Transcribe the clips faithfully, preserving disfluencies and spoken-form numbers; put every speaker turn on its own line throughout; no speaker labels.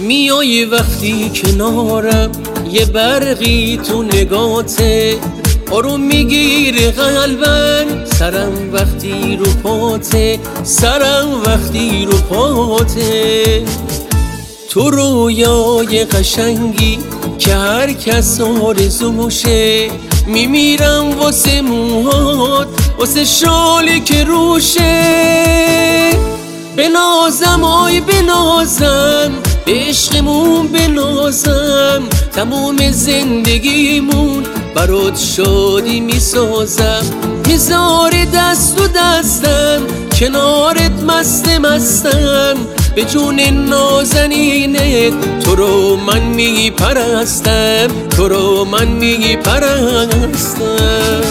میای وقتی کنارم، یه برقی تو نگاته، آروم میگیره قلبم. سرم وقتی رو پاته، سرم وقتی رو پاته. تو رویای قشنگی که هر کس آرزوشه، میمیرم واسه موهات، واسه شالی که روشه. بنازم آی بنازم، به عشقمون بنازم، تموم زندگیمون برات شادی میسازم. میذاری دست و دستم، کنارت مست مستم، به جون نازنینت تو رو من میپرستم، تو رو من میپرستم.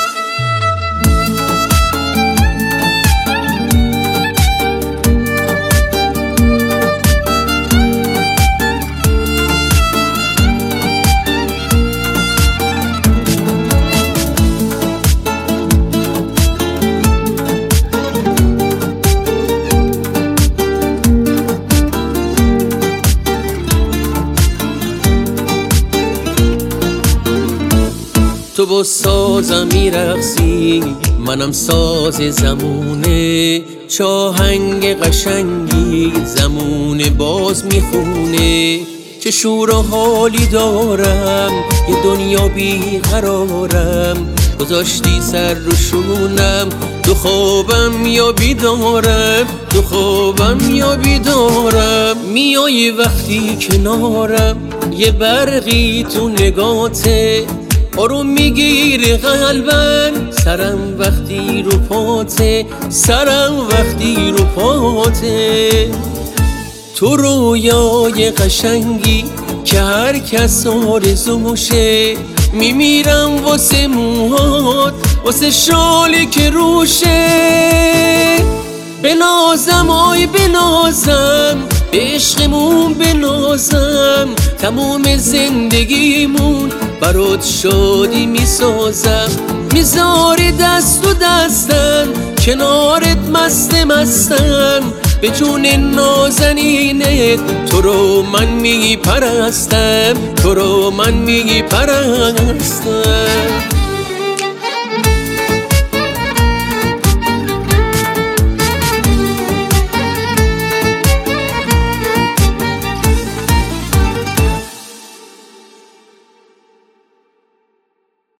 تو با سازم میرقصی، منم ساز زمونه، چاهنگ قشنگی زمونه باز میخونه. چه شور و حالی دارم، یه دنیا بیقرارم، گذاشتی سر رو شونم، تو خوابم یا بیدارم، تو خوابم یا بیدارم. میای وقتی کنارم، یه برقی تو نگاته، آروم میگیره قلبم. سرم وقتی رو پاته، سرم وقتی رو پاته. تو رویای قشنگی که هر کس آرزوشه، میمیرم واسه موهات، واسه شالی که روشه. بنازم آی بنازم، به عشقمون بنازم، تموم زندگیمون برات شادی میسازم. میذاری دست و دستم، کنارت مست مستم، به جون نازنینت تو رو من میپرستم، تو رو من میپرستم.